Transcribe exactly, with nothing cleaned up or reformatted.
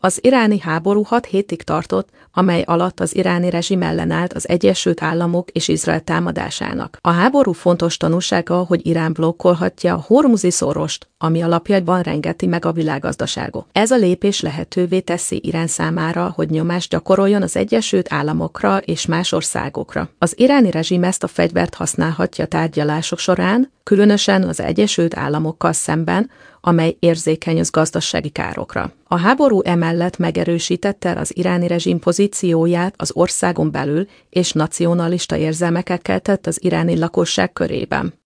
Az iráni háború hat hétig tartott, amely alatt az iráni rezsim ellenállt az Egyesült Államok és Izrael támadásának. A háború fontos tanúsága, hogy Irán blokkolhatja a Hormuzi szorost, ami alapjaiban rengeti meg a világgazdaságot. Ez a lépés lehetővé teszi Irán számára, hogy nyomást gyakoroljon az Egyesült Államokra és más országokra. Az iráni rezsim ezt a fegyvert használhatja tárgyalások során, különösen az Egyesült Államokkal szemben, amely érzékeny az gazdasági károkra. A háború emellett megerősítette az iráni rezsim pozícióját az országon belül és nacionalista érzelmeket keltett az iráni lakosság körében.